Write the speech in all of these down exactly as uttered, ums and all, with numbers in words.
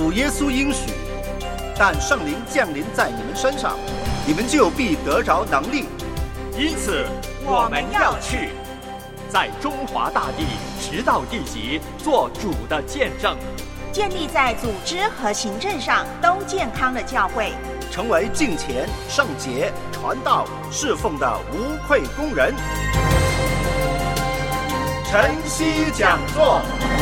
主耶稣应许，但圣灵降临在你们身上，你们就必得着能力。 因此我们要去，在中华大地直到地极，做主的见证， 建立在组织和行政上都健康的教会， 成为敬虔、圣洁、传道、侍奉的无愧工人。晨曦讲座。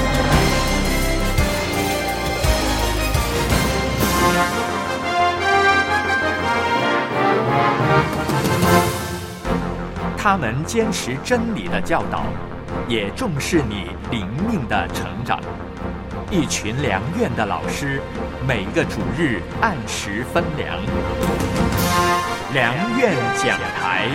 他们坚持真理的教导，也重视你灵命的成长。一群良院的老师，每个主日按时分粮。良院讲台。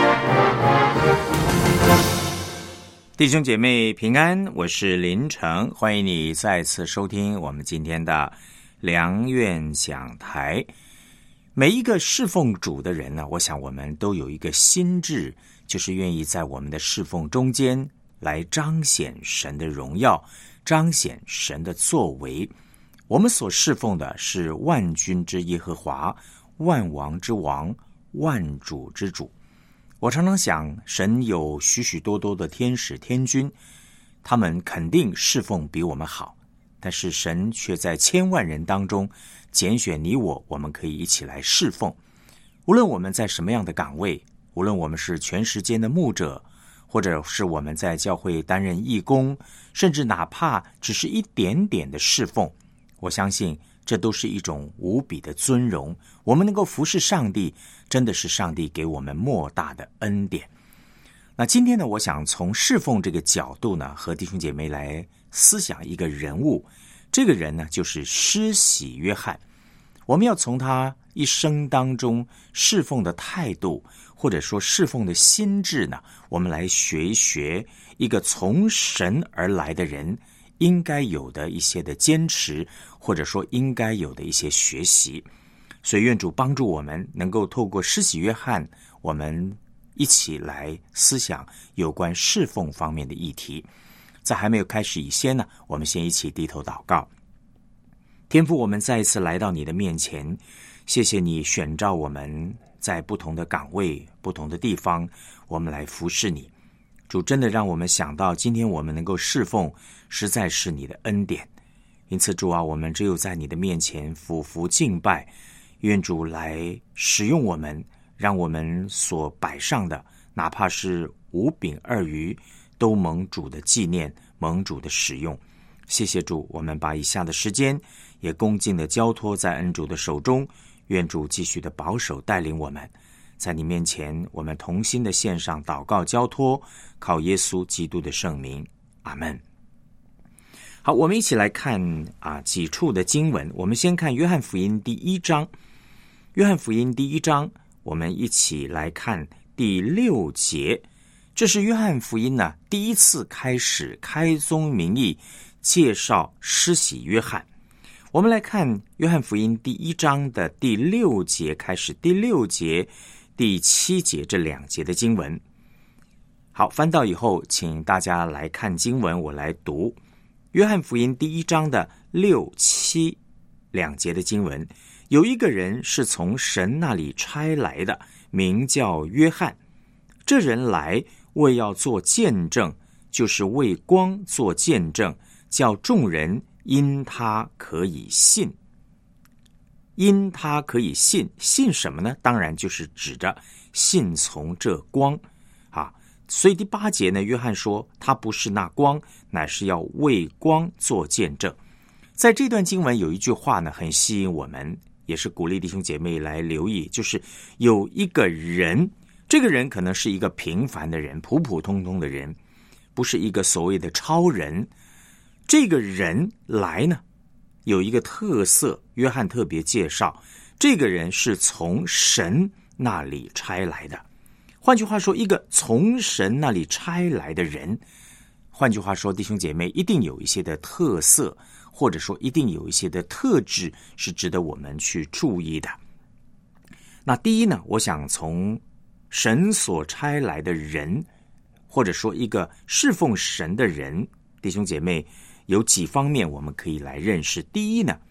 弟兄姐妹平安，我是林成，欢迎你再次收听我们今天的良院讲台。每一个侍奉主的人呢，我想我们都有一个心志，就是愿意在我们的侍奉中间来彰显神的荣耀，彰显神的作为。我们所侍奉的是万军之耶和华，万王之王，万主之主。我常常想，神有许许多多的天使天军，他们肯定侍奉比我们好，但是神却在千万人当中拣选你我，我们可以一起来侍奉。无论我们在什么样的岗位，无论我们是全时间的牧者，或者是我们在教会担任义工，甚至哪怕只是一点点的侍奉，我相信这都是一种无比的尊荣。我们能够服侍上帝，真的是上帝给我们莫大的恩典。那今天呢，我想从侍奉这个角度呢，和弟兄姐妹来思想一个人物。这个人呢，就是施洗约翰。我们要从他一生当中侍奉的态度，或者说侍奉的心志呢，我们来学一学一个从神而来的人应该有的一些的坚持，或者说应该有的一些学习。所以愿主帮助我们能够透过施洗约翰，我们一起来思想有关侍奉方面的议题。在还没有开始以前呢，我们先一起低头祷告。天父，我们再一次来到你的面前，谢谢你选召我们在不同的岗位、不同的地方，我们来服侍你。主，真的让我们想到今天我们能够侍奉，实在是你的恩典。因此主啊，我们只有在你的面前俯伏敬拜，愿主来使用我们，让我们所摆上的，哪怕是五饼二鱼，都蒙主的纪念，蒙主的使用。谢谢主，我们把以下的时间也恭敬的交托在恩主的手中，愿主继续的保守带领我们。在你面前，我们同心的献上祷告交托，靠耶稣基督的圣名，阿们。好，我们一起来看啊几处的经文。我们先看约翰福音第一章。约翰福音第一章，我们一起来看第六节。这是约翰福音呢第一次开始开宗明义介绍施洗约翰。我们来看约翰福音第一章的第六节开始，第六节、第七节这两节的经文。好，翻到以后，请大家来看经文，我来读约翰福音第一章的六七两节的经文。有一个人是从神那里差来的，名叫约翰。这人来为要做见证，就是为光做见证，叫众人因他可以信。因他可以信，信什么呢？当然就是指着信从这光啊。所以第八节呢，约翰说他不是那光，乃是要为光做见证。在这段经文有一句话呢，很吸引我们，也是鼓励弟兄姐妹来留意，就是有一个人，这个人可能是一个平凡的人，普普通通的人，不是一个所谓的超人。这个人来呢，有一个特色，约翰特别介绍，这个人是从神那里差来的。换句话说，一个从神那里差来的人，换句话说，弟兄姐妹一定有一些的特色，或者说一定有一些的特质是值得我们去注意的。那第一呢，我想从神所差来的人，或者说一个侍奉神的人，弟兄姐妹有几方面我们可以来认识。第一呢，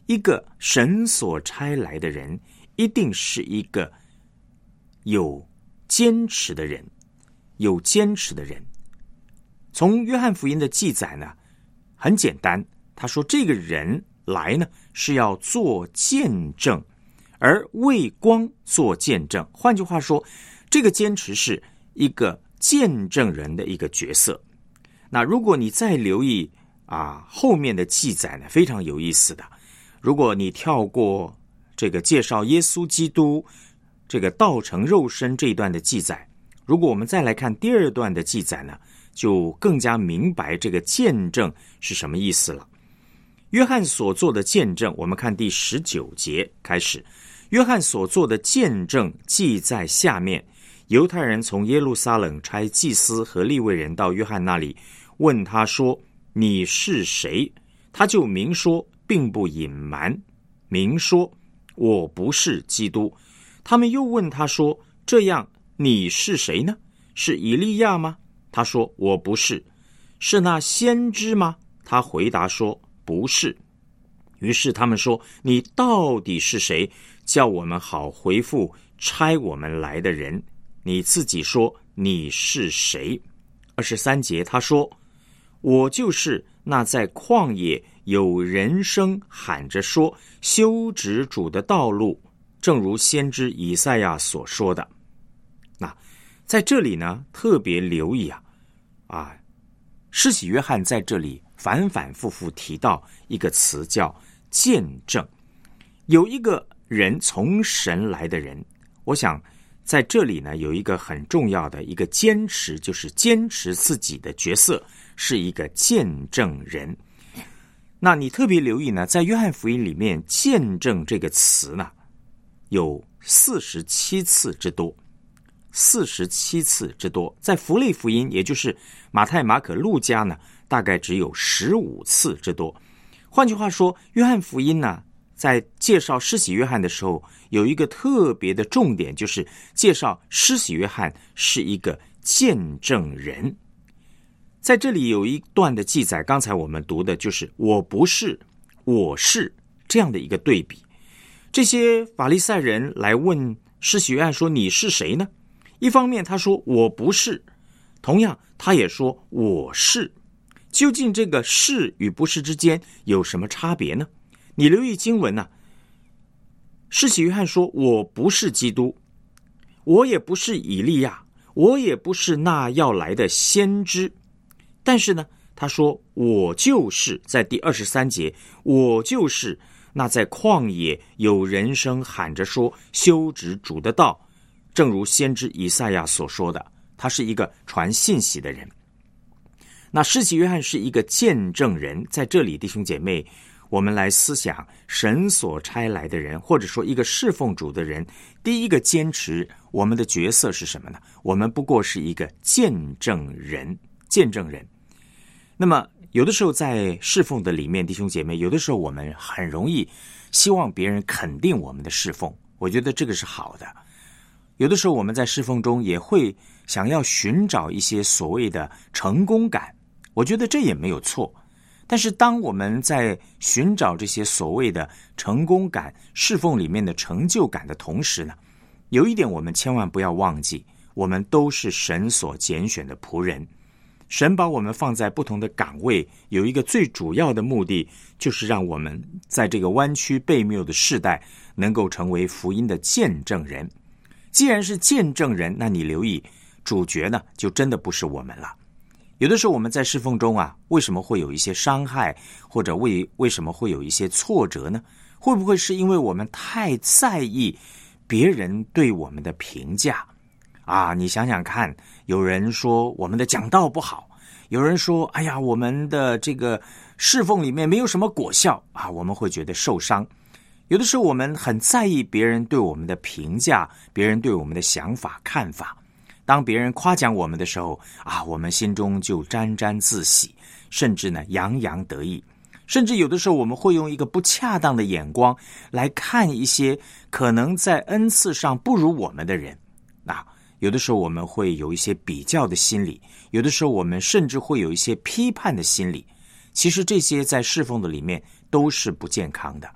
一个神所差来的人，一定是一个有坚持的人，有坚持的人。从约翰福音的记载呢，很简单，他说这个人来呢是要做见证，而为光做见证。换句话说，这个坚持是一个见证人的一个角色。那如果你再留意啊后面的记载呢，非常有意思的。如果你跳过这个介绍耶稣基督这个道成肉身这一段的记载，如果我们再来看第二段的记载呢，就更加明白这个见证是什么意思了。约翰所做的见证，我们看第十九节开始，约翰所做的见证记在下面。犹太人从耶路撒冷差祭司和利未人到约翰那里，问他说：你是谁？他就明说，并不隐瞒，明说我不是基督。他们又问他说：这样你是谁呢？是以利亚吗？他说：我不是。是那先知吗？他回答说：不是。于是他们说：你到底是谁？叫我们好回复差我们来的人。你自己说你是谁？二十三节他说：我就是那在旷野有人声喊着说修直主的道路，正如先知以赛亚所说的。那在这里呢，特别留意啊啊，施洗约翰在这里反反复复提到一个词叫见证。有一个人从神来的人，我想在这里呢有一个很重要的一个坚持，就是坚持自己的角色是一个见证人。那你特别留意呢，在约翰福音里面见证这个词呢有四十七次之多，四十七次之多。在福类福音，也就是马太、马可、路加呢，大概只有十五次之多。换句话说，约翰福音呢在介绍施洗约翰的时候，有一个特别的重点，就是介绍施洗约翰是一个见证人。在这里有一段的记载，刚才我们读的就是我不是，我是，这样的一个对比。这些法利赛人来问施洗约翰说：你是谁呢？一方面他说我不是，同样他也说我是。究竟这个是与不是之间有什么差别呢？你留意经文啊，施洗约翰说我不是基督，我也不是以利亚，我也不是那要来的先知。但是呢，他说我就是，在第二十三节，我就是那在旷野有人声喊着说修直主的道，正如先知以赛亚所说的。他是一个传信息的人。那施洗约翰是一个见证人。在这里弟兄姐妹，我们来思想神所差来的人，或者说一个侍奉主的人，第一个坚持我们的角色是什么呢？我们不过是一个见证人，见证人。那么有的时候在侍奉的里面，弟兄姐妹，有的时候我们很容易希望别人肯定我们的侍奉，我觉得这个是好的。有的时候我们在侍奉中也会想要寻找一些所谓的成功感，我觉得这也没有错。但是当我们在寻找这些所谓的成功感、侍奉里面的成就感的同时呢，有一点我们千万不要忘记，我们都是神所拣选的仆人。神把我们放在不同的岗位，有一个最主要的目的，就是让我们在这个弯曲悖谬的世代能够成为福音的见证人。既然是见证人，那你留意主角呢，就真的不是我们了。有的时候我们在侍奉中啊，为什么会有一些伤害，或者为为什么会有一些挫折呢？会不会是因为我们太在意别人对我们的评价啊？你想想看，有人说我们的讲道不好，有人说哎呀我们的这个侍奉里面没有什么果效啊，我们会觉得受伤。有的时候我们很在意别人对我们的评价，别人对我们的想法看法。当别人夸奖我们的时候啊，我们心中就沾沾自喜，甚至呢洋洋得意。甚至有的时候我们会用一个不恰当的眼光来看一些可能在恩赐上不如我们的人啊，有的时候我们会有一些比较的心理，有的时候我们甚至会有一些批判的心理。其实这些在侍奉的里面都是不健康的。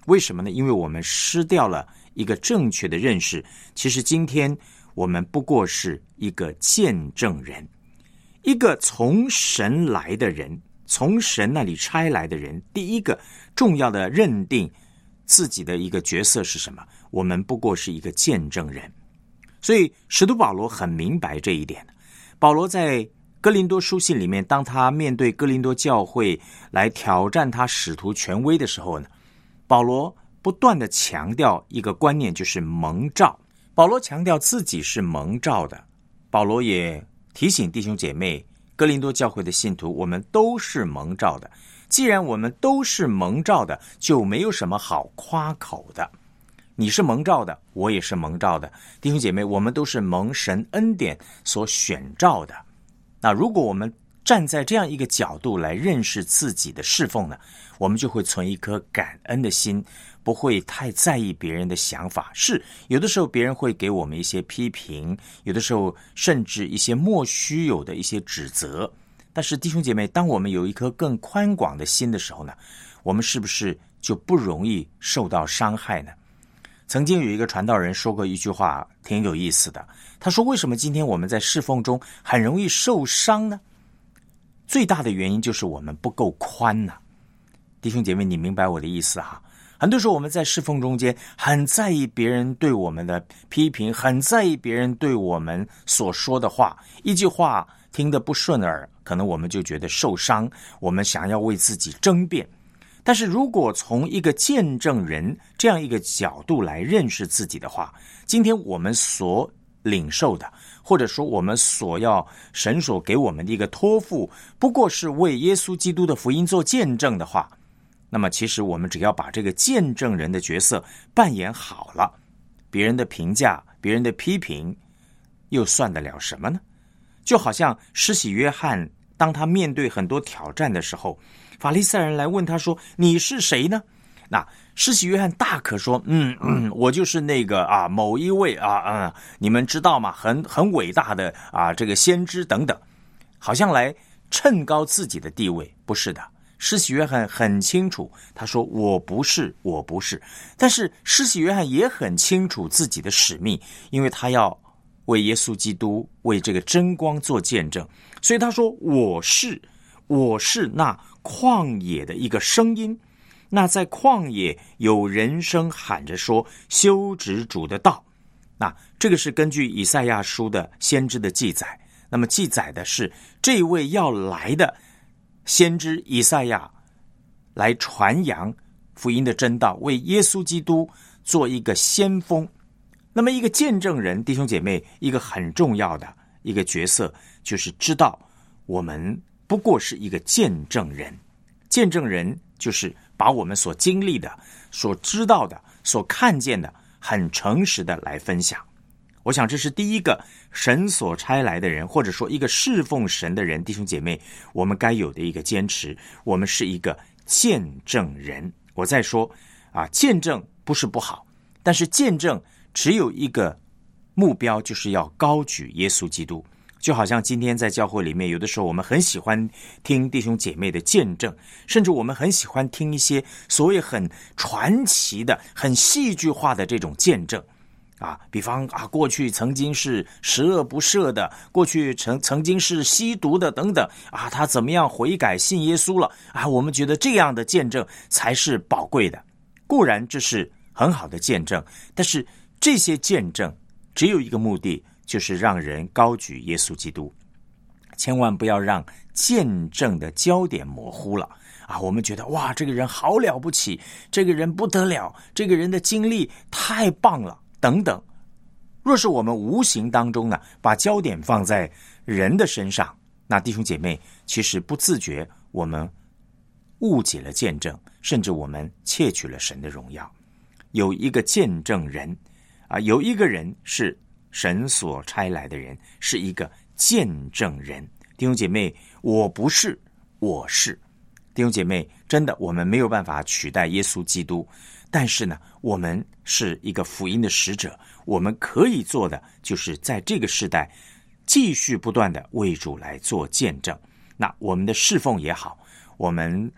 为什么呢？因为我们失掉了一个正确的认识，其实今天我们不过是一个见证人，一个从神来的人，从神那里差来的人，第一个重要的认定自己的一个角色是什么？我们不过是一个见证人。所以使徒保罗很明白这一点。保罗在哥林多书信里面，当他面对哥林多教会来挑战他使徒权威的时候呢，保罗不断的强调一个观念，就是蒙召。保罗强调自己是蒙召的，保罗也提醒弟兄姐妹，哥林多教会的信徒，我们都是蒙召的。既然我们都是蒙召的，就没有什么好夸口的。你是蒙召的，我也是蒙召的，弟兄姐妹，我们都是蒙神恩典所选召的。那如果我们站在这样一个角度来认识自己的侍奉呢，我们就会存一颗感恩的心，不会太在意别人的想法。是，有的时候别人会给我们一些批评，有的时候甚至一些莫须有的一些指责。但是弟兄姐妹，当我们有一颗更宽广的心的时候呢，我们是不是就不容易受到伤害呢？曾经有一个传道人说过一句话，挺有意思的。他说，为什么今天我们在侍奉中很容易受伤呢？最大的原因就是我们不够宽呢、啊。弟兄姐妹，你明白我的意思哈？很多时候我们在侍奉中间很在意别人对我们的批评，很在意别人对我们所说的话，一句话听得不顺耳，可能我们就觉得受伤，我们想要为自己争辩。但是如果从一个见证人这样一个角度来认识自己的话，今天我们所领受的，或者说我们所要神所给我们的一个托付，不过是为耶稣基督的福音做见证的话，那么其实我们只要把这个见证人的角色扮演好了，别人的评价，别人的批评又算得了什么呢？就好像施洗约翰，当他面对很多挑战的时候，法利赛人来问他说，你是谁呢？那施洗约翰大可说，嗯嗯，我就是那个啊某一位啊啊、嗯，你们知道吗？很很伟大的啊这个先知等等，好像来衬高自己的地位。不是的，施洗约翰很清楚，他说我不是，我不是。但是施洗约翰也很清楚自己的使命，因为他要为耶稣基督，为这个真光做见证，所以他说我是，我是那旷野的一个声音。那在旷野有人声喊着说，修直主的道。那这个是根据以赛亚书的先知的记载，那么记载的是这位要来的先知以赛亚来传扬福音的真道，为耶稣基督做一个先锋。那么一个见证人，弟兄姐妹，一个很重要的一个角色，就是知道我们不过是一个见证人。见证人就是把我们所经历的、所知道的、所看见的，很诚实的来分享。我想这是第一个神所差来的人，或者说一个侍奉神的人，弟兄姐妹，我们该有的一个坚持，我们是一个见证人。我再说啊，见证不是不好，但是见证只有一个目标，就是要高举耶稣基督。就好像今天在教会里面，有的时候我们很喜欢听弟兄姐妹的见证，甚至我们很喜欢听一些所谓很传奇的、很戏剧化的这种见证啊，比方啊，过去曾经是十恶不赦的，过去曾曾经是吸毒的等等啊，他怎么样悔改信耶稣了啊？我们觉得这样的见证才是宝贵的。固然这是很好的见证，但是这些见证只有一个目的，就是让人高举耶稣基督。千万不要让见证的焦点模糊了啊！我们觉得哇，这个人好了不起，这个人不得了，这个人的经历太棒了等等。若是我们无形当中呢，把焦点放在人的身上，那弟兄姐妹，其实不自觉我们误解了见证，甚至我们窃取了神的荣耀。有一个见证人啊，有一个人是神所差来的人，是一个见证人。弟兄姐妹，我不是，我是。弟兄姐妹，真的我们没有办法取代耶稣基督，但是呢，我们是一个福音的使者，我们可以做的就是在这个时代继续不断的为主来做见证。那我们的侍奉也好，我们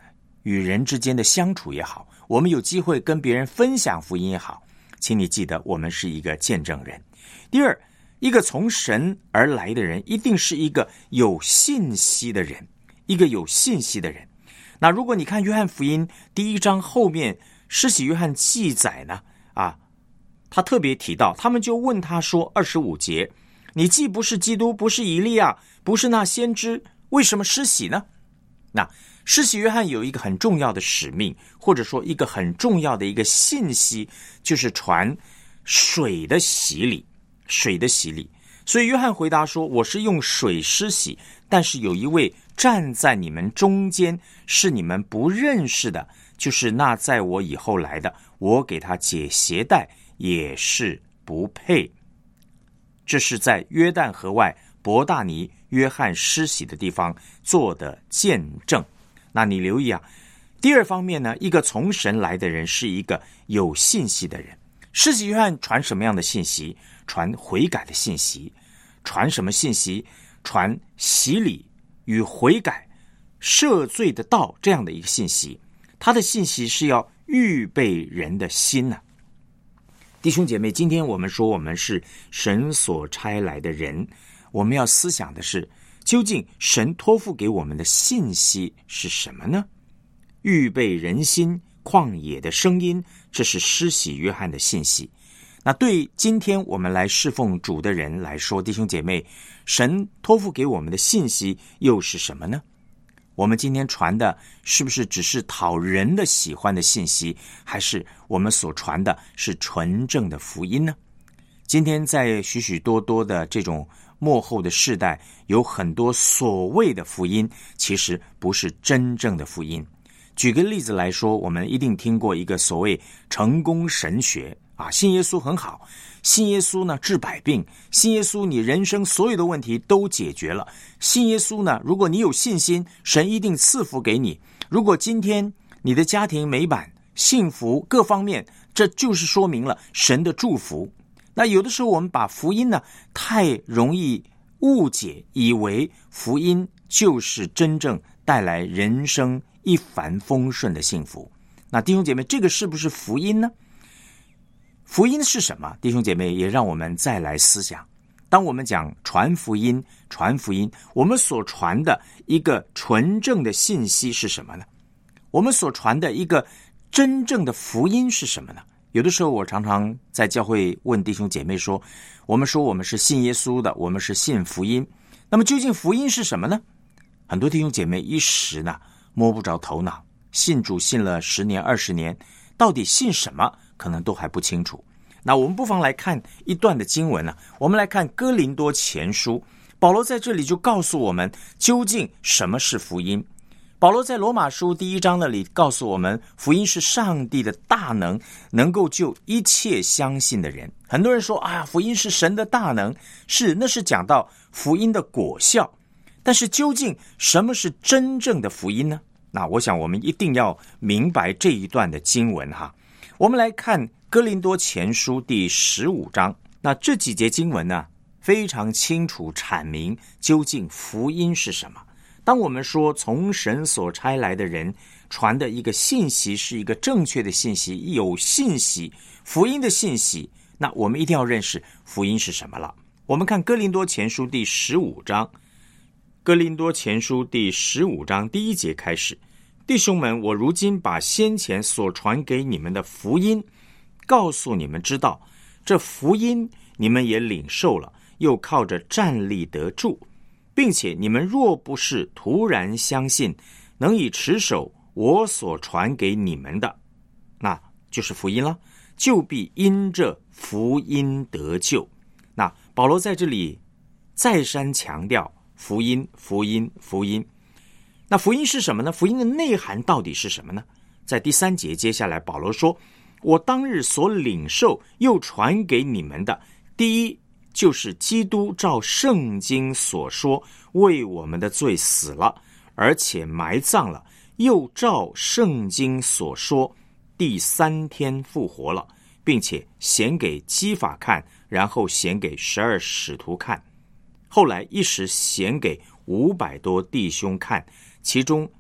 与人之间的相处也好，我们有机会跟别人分享福音也好，请你记得我们是一个见证人。第二，一个从神而来的人一定是一个有信息的人，一个有信息的人。那如果你看约翰福音第一章后面施洗约翰记载呢，啊，他特别提到，他们就问他说二十五节，你既不是基督，不是以利亚，不是那先知，为什么施洗呢？那施洗约翰有一个很重要的使命，或者说一个很重要的一个信息，就是传水的洗礼，水的洗礼。所以约翰回答说，我是用水施洗，但是有一位站在你们中间，是你们不认识的，就是那在我以后来的，我给他解鞋带也是不配。这是在约旦河外伯大尼约翰施洗的地方做的见证。那你留意啊，第二方面呢，一个从神来的人是一个有信息的人。施洗约翰传什么样的信息？传悔改的信息。传什么信息？传洗礼与悔改赦罪的道，这样的一个信息。他的信息是要预备人的心呢、啊。弟兄姐妹，今天我们说我们是神所差来的人，我们要思想的是，究竟神托付给我们的信息是什么呢？预备人心，旷野的声音，这是施洗约翰的信息。那对今天我们来侍奉主的人来说，弟兄姐妹，神托付给我们的信息又是什么呢？我们今天传的是不是只是讨人的喜欢的信息，还是我们所传的是纯正的福音呢？今天在许许多多的这种末后的世代，有很多所谓的福音，其实不是真正的福音。举个例子来说，我们一定听过一个所谓成功神学啊，信耶稣很好，信耶稣呢治百病，信耶稣你人生所有的问题都解决了，信耶稣呢，如果你有信心，神一定赐福给你。如果今天你的家庭美满、幸福各方面，这就是说明了神的祝福。那有的时候我们把福音呢太容易误解，以为福音就是真正带来人生一帆风顺的幸福。那弟兄姐妹，这个是不是福音呢？福音是什么？弟兄姐妹，也让我们再来思想。当我们讲传福音，传福音，我们所传的一个纯正的信息是什么呢？我们所传的一个真正的福音是什么呢？有的时候我常常在教会问弟兄姐妹说，我们说我们是信耶稣的，我们是信福音，那么究竟福音是什么呢？很多弟兄姐妹一时呢摸不着头脑，信主信了十年二十年，到底信什么可能都还不清楚。那我们不妨来看一段的经文呢、啊，我们来看哥林多前书，保罗在这里就告诉我们究竟什么是福音。保罗在罗马书第一章那里告诉我们，福音是上帝的大能，能够救一切相信的人。很多人说啊，福音是神的大能，是，那是讲到福音的果效。但是究竟什么是真正的福音呢？那我想我们一定要明白这一段的经文哈。我们来看哥林多前书第十五章，那这几节经文呢，非常清楚阐明究竟福音是什么。当我们说从神所差来的人传的一个信息是一个正确的信息，有信息，福音的信息，那我们一定要认识福音是什么了。我们看哥林多前书第十五章，哥林多前书第十五章第一节开始，弟兄们，我如今把先前所传给你们的福音告诉你们知道，这福音你们也领受了，又靠着站立得住，并且你们若不是突然相信，能以持守我所传给你们的，那就是福音了，就必因这福音得救。那保罗在这里再三强调福音，福音，福音。那福音是什么呢？福音的内涵到底是什么呢？在第三节接下来保罗说，我当日所领受又传给你们的，第一就是基督照圣经所说为我们的罪死了，而且埋葬了，又照圣经所说第三天复活了，并且显给基法看，然后显给十二使徒看，后来一时显给五百多弟兄看，其中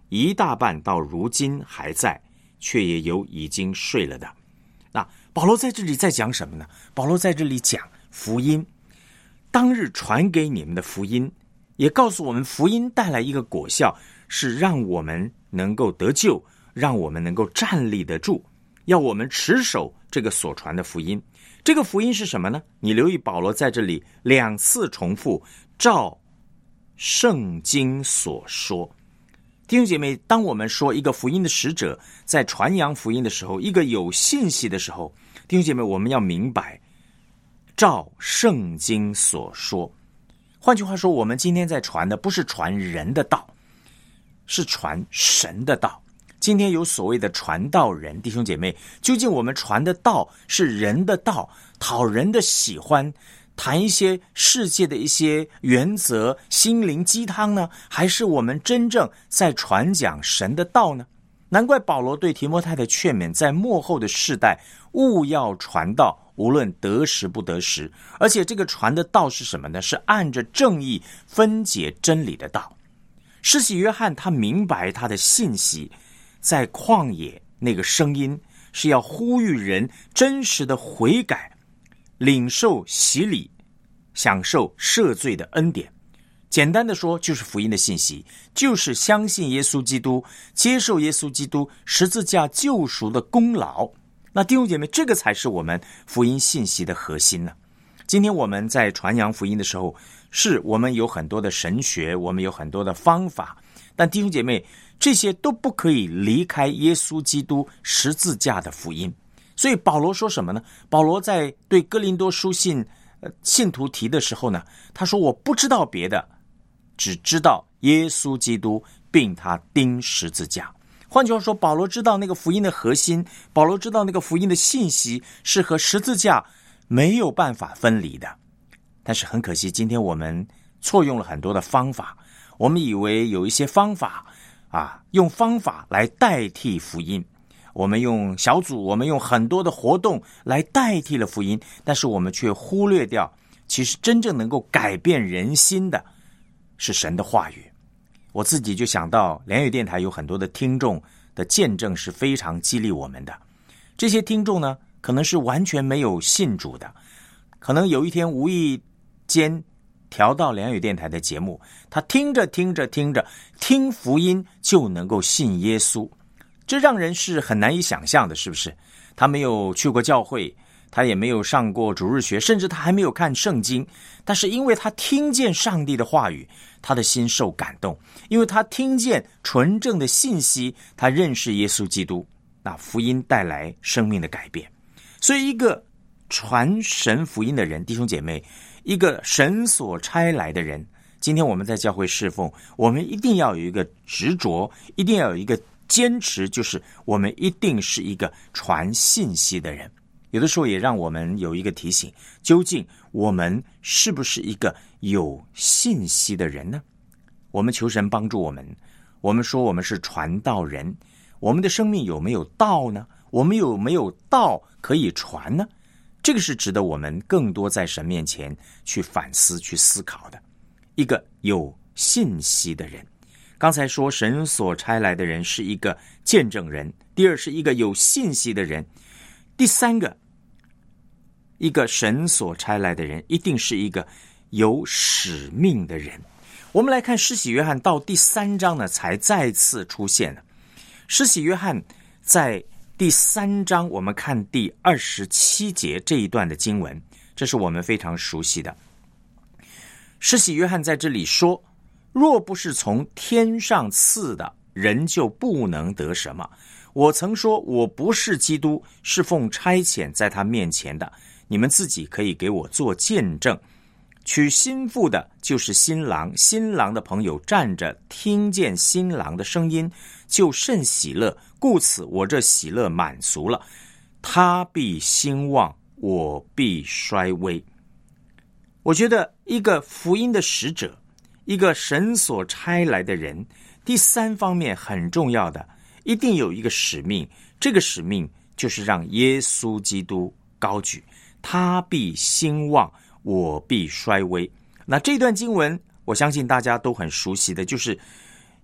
一大半到如今还在，却也有已经睡了的。那保罗在这里在讲什么呢？保罗在这里讲福音，当日传给你们的福音，也告诉我们福音带来一个果效，是让我们能够得救，让我们能够站立得住，要我们持守这个所传的福音。这个福音是什么呢？你留意保罗在这里两次重复，照圣经所说。弟兄姐妹，当我们说一个福音的使者在传扬福音的时候，一个有信息的时候，弟兄姐妹，我们要明白照圣经所说。换句话说，我们今天在传的不是传人的道，是传神的道。今天有所谓的传道人，弟兄姐妹，究竟我们传的道是人的道，讨人的喜欢，谈一些世界的一些原则、心灵鸡汤呢，还是我们真正在传讲神的道呢？难怪保罗对提摩太的劝勉，在末后的世代务要传道，无论得时不得时。而且这个传的道是什么呢？是按着正义分解真理的道。施洗约翰他明白他的信息，在旷野那个声音是要呼吁人真实的悔改，领受洗礼，享受赦罪的恩典。简单的说，就是福音的信息，就是相信耶稣基督，接受耶稣基督十字架救赎的功劳。那弟兄姐妹，这个才是我们福音信息的核心呢。今天我们在传扬福音的时候，是我们有很多的神学，我们有很多的方法，但弟兄姐妹，这些都不可以离开耶稣基督十字架的福音。所以保罗说什么呢？保罗在对哥林多书信、呃、信徒提的时候呢，他说我不知道别的，只知道耶稣基督并他钉十字架。换句话说，保罗知道那个福音的核心，保罗知道那个福音的信息是和十字架没有办法分离的。但是很可惜，今天我们错用了很多的方法，我们以为有一些方法啊，用方法来代替福音，我们用小组，我们用很多的活动来代替了福音，但是我们却忽略掉，其实真正能够改变人心的是神的话语。我自己就想到联语电台有很多的听众的见证是非常激励我们的。这些听众呢，可能是完全没有信主的，可能有一天无意间调到联语电台的节目，他听着听着听着听福音就能够信耶稣，这让人是很难以想象的，是不是？他没有去过教会，他也没有上过主日学，甚至他还没有看圣经，但是因为他听见上帝的话语，他的心受感动，因为他听见纯正的信息，他认识耶稣基督，那福音带来生命的改变。所以一个传神福音的人，弟兄姐妹，一个神所差来的人，今天我们在教会侍奉，我们一定要有一个执着，一定要有一个坚持，就是我们一定是一个传信息的人。有的时候也让我们有一个提醒，究竟我们是不是一个有信息的人呢？我们求神帮助我们，我们说我们是传道人，我们的生命有没有道呢？我们有没有道可以传呢？这个是值得我们更多在神面前去反思、去思考的。一个有信息的人，刚才说神所差来的人是一个见证人，第二是一个有信息的人，第三个，一个神所差来的人一定是一个有使命的人。我们来看施洗约翰到第三章呢，才再次出现了。施洗约翰在第三章，我们看第二十七节这一段的经文，这是我们非常熟悉的。施洗约翰在这里说，若不是从天上赐的，人就不能得什么。我曾说我不是基督，是奉差遣在他面前的，你们自己可以给我做见证。娶新妇的就是新郎，新郎的朋友站着听见新郎的声音，就甚喜乐，故此我这喜乐满足了。他必兴旺，我必衰微。我觉得一个福音的使者，一个神所差来的人，第三方面很重要的，一定有一个使命，这个使命就是让耶稣基督高举。他必兴旺，我必衰微。那这段经文我相信大家都很熟悉的，就是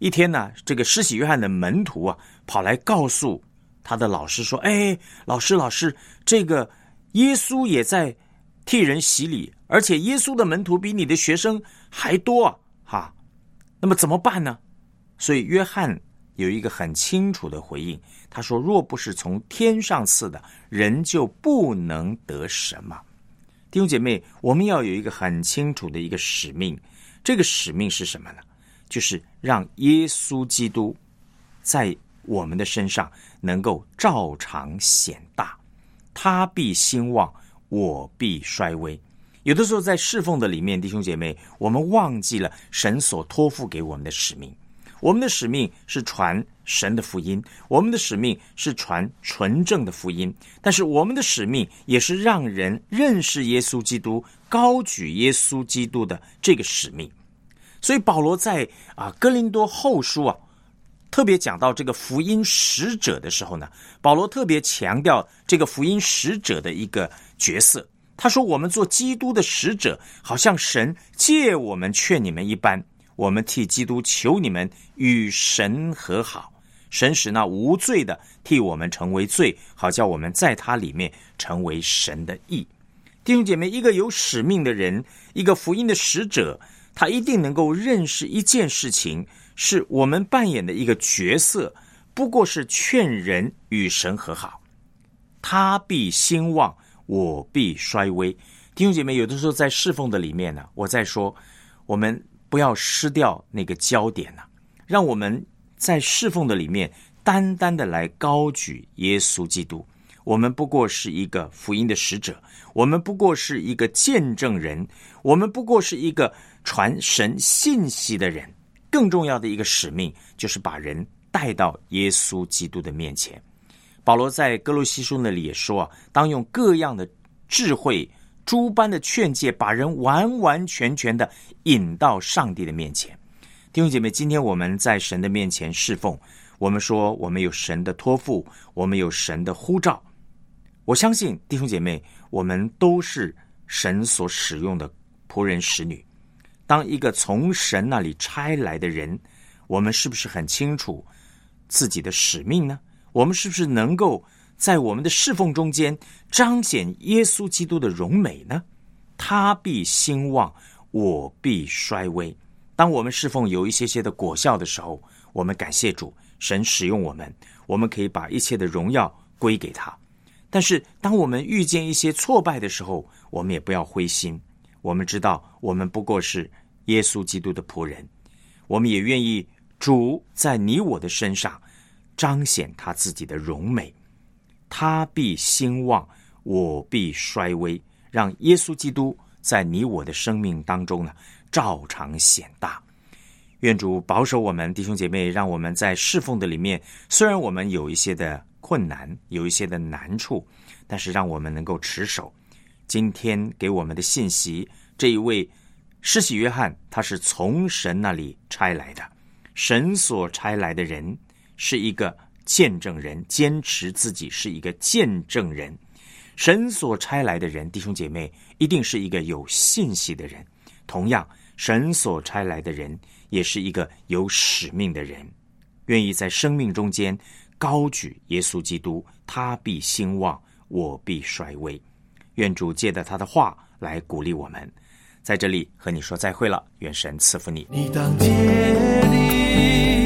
一天呢，这个施洗约翰的门徒啊，跑来告诉他的老师说：“哎，老师，老师，这个耶稣也在替人洗礼，而且耶稣的门徒比你的学生还多啊！哈，那么怎么办呢？”所以约翰有一个很清楚的回应，他说：“若不是从天上赐的，人就不能得什么。”弟兄姐妹，我们要有一个很清楚的一个使命，这个使命是什么呢？就是让耶稣基督在我们的身上能够照常显大，他必兴旺，我必衰微。有的时候在侍奉的里面，弟兄姐妹，我们忘记了神所托付给我们的使命。我们的使命是传神的福音，我们的使命是传纯正的福音，但是我们的使命也是让人认识耶稣基督，高举耶稣基督的这个使命。所以保罗在啊哥林多后书啊特别讲到这个福音使者的时候呢，保罗特别强调这个福音使者的一个角色。他说，我们做基督的使者，好像神借我们劝你们一般，我们替基督求你们与神和好，神使那无罪的替我们成为罪，好叫我们在他里面成为神的义。弟兄姐妹，一个有使命的人，一个福音的使者，他一定能够认识一件事情，是我们扮演的一个角色，不过是劝人与神和好。他必兴旺，我必衰微。弟兄姐妹，有的时候在侍奉的里面呢，我在说，我们不要失掉那个焦点呢，让我们在侍奉的里面单单的来高举耶稣基督。我们不过是一个福音的使者，我们不过是一个见证人，我们不过是一个传神信息的人。更重要的一个使命，就是把人带到耶稣基督的面前。保罗在哥罗西书那里也说啊，当用各样的智慧、诸般的劝诫，把人完完全全的引到上帝的面前。弟兄姐妹，今天我们在神的面前侍奉，我们说我们有神的托付，我们有神的呼召。我相信弟兄姐妹，我们都是神所使用的仆人使女。当一个从神那里差来的人，我们是不是很清楚自己的使命呢？我们是不是能够在我们的侍奉中间彰显耶稣基督的荣美呢？他必兴旺，我必衰微。当我们侍奉有一些些的果效的时候，我们感谢主，神使用我们，我们可以把一切的荣耀归给他。但是当我们遇见一些挫败的时候，我们也不要灰心。我们知道我们不过是耶稣基督的仆人，我们也愿意主在你我的身上彰显他自己的荣美。他必兴旺，我必衰微，让耶稣基督在你我的生命当中呢照常显大。愿主保守我们弟兄姐妹，让我们在侍奉的里面，虽然我们有一些的困难，有一些的难处，但是让我们能够持守今天给我们的信息。这一位施洗约翰，他是从神那里差来的，神所差来的人是一个见证人，坚持自己是一个见证人。神所差来的人，弟兄姐妹，一定是一个有信息的人。同样，神所差来的人也是一个有使命的人，愿意在生命中间高举耶稣基督，他必兴旺，我必衰微。愿主借着他的话来鼓励我们。在这里和你说再会了，愿神赐福你。 你当竭力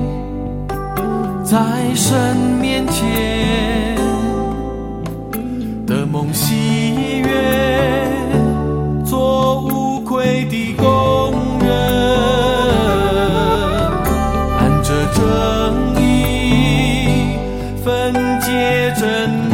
在神面前的梦喜悦，做无愧的工人，按着正义分解真